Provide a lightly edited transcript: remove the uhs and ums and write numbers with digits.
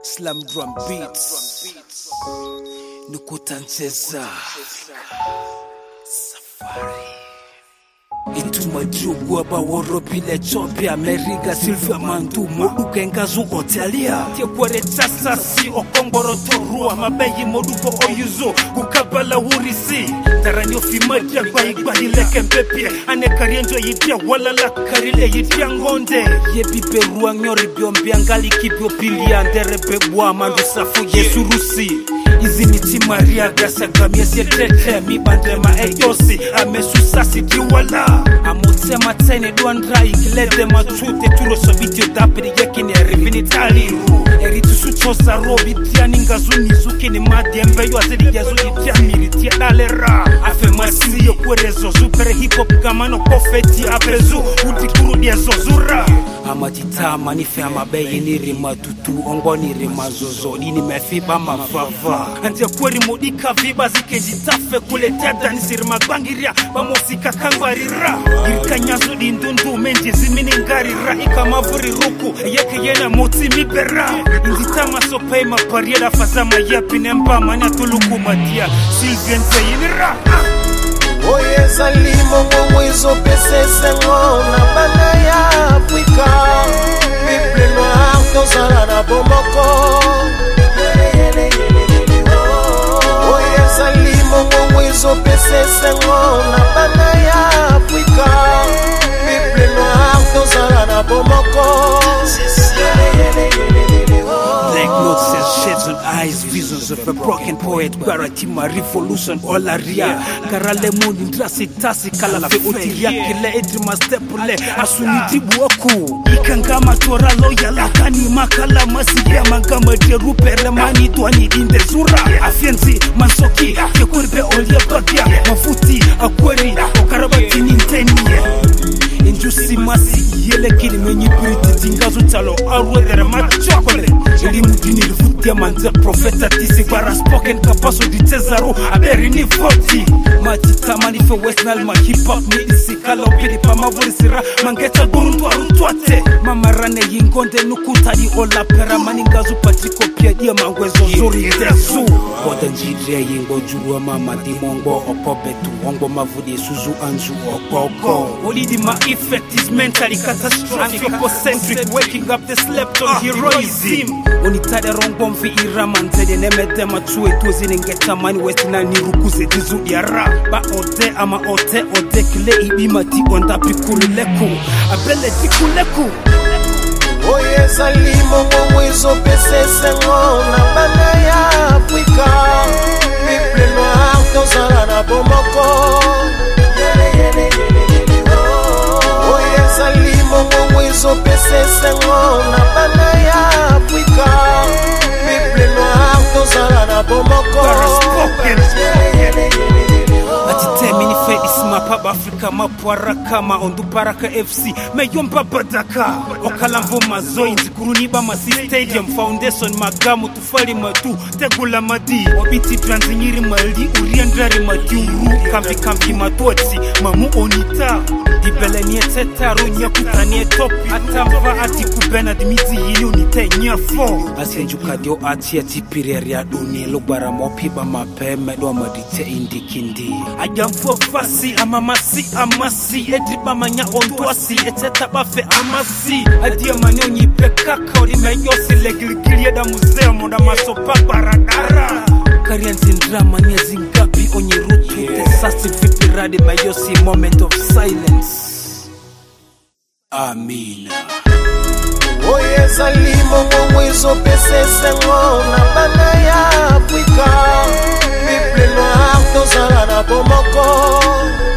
Slam drum beats. Nukutancheza Safari. Ituma jugwa ba woro pile chopia Ameriga Silvia Mandumo ukengazu otelia Tia kware chasa si okongoro torua Mabeyi moduko oyuzo kukabala urisi Taranyo fimadia kwa igbani leke mbepie Ane karienjo yidia wala la karile yidia ngonde Yebi berua nyori biombia ngali kibio pilia Nderebe bua mandu safu yesu rusi Iziniti Maria gasa gamiesi tete Mibandema eyosi amesusasi diwala Amotema tene duandrai kilede matute Turo sobitio dapiri yekini erivini taliru Eritu suchosa robi tia ningazuni zukini madiembe Yuazidi yazuni tia miritia dalera Afe masiyo kwerezo Zupere hip hop gamano kofeti apezu Udikuru dia zozura Amatitama nife amabeyi nirima tutu Ongo nirima zozo Nini mefiba mafava Antia kweri modika viba zikejitafe Kuletea danisirima bangiria Bamosika kangwarira Irkanyazo dindundu menji zimini ngarira Ika mavuri ruku yeke yena moti mibera Inditama sope mapariela fazama yapi Nemba manya tuluku madia Silvienze yinira Oye salimo mwizo pese sengona Bana ya Afrika Piple noir tozala na bomoko Oye salimo mwizo pese sengona Bana ya Afrika Piple noir tozala na bomoko Black notes says sheds on eyes, visions of a broken poet. Guaratima revolution all aria. Karale mundi ndrasi tasi kala fe otiria kile edrima stepule asuniti buoku. Ikangama tora loya lakani makala masiya mangama derupere mani tuani inde zura. Afienzi mansoki yekurbe olia bagia mafuti akweri okarabati ninteni. Injusi masi yele kini menyi piriti tingazu talo arwe dere machokolele. Ili mudini lifutia manze profeta tisi bara spoken kapaso di tezaru aberi ni 40 Matita manife westnal ma hip hop ni isi kala opiri pa mavuri sira mangeta gurundu aruntuate Mamarane yingonde nukutari ola pera maningazu patriko pia dia mangwezo zuri desu Koda njidria yingo juruwa mama di mongo opobetu Ongo mavudi suzu anju okoko Olidi ma effect is mentally catastrophic Anthropocentric waking up the slept on heroism Onitade rongo mfi irama nzede nemete machue tuzi nengeta mani westina nirukuze dizu yara Ba ode ama ode kile ibimati onda pikulileku Abele tikuleku Oye salimo mwizo pese sengona Bana ya Afrika Piple noir tozala na bomoko Oye salimo mwizo pese sengona Bana ya Afrika Piple noir tozala na bomoko Atitemi ni fe ismapa Afrika mapuara kama ondu paraka FC Meyomba badaka Okalamvo mazoi nzikuruni ba masi stadium Foundation magamu tufali matu Tegula madi Wabiti dranzinyiri mali uriendrari madiuru Kambi matuotsi mamu onita Dibele nye tetaru nye kutanie topi Atamva ati kubena dimizi yini unite nyafo Asienjuka dio ati tipiri ya duni Lugbara mopiba mape medwa madite indikindi Ajamfo fasi amasi Edriba manya onduasi eteta bafe amasi Adia manyo nyipe kaka Orime yosi legiligili da museo Monda masopa baradara Karianzi ndrama nye zingapi onye rutu Tesasi vipiradi mayosi moment of silence Amina Oye salimo mwizo pese sengona Bana ya Afrika Piple noir tozala na bomoko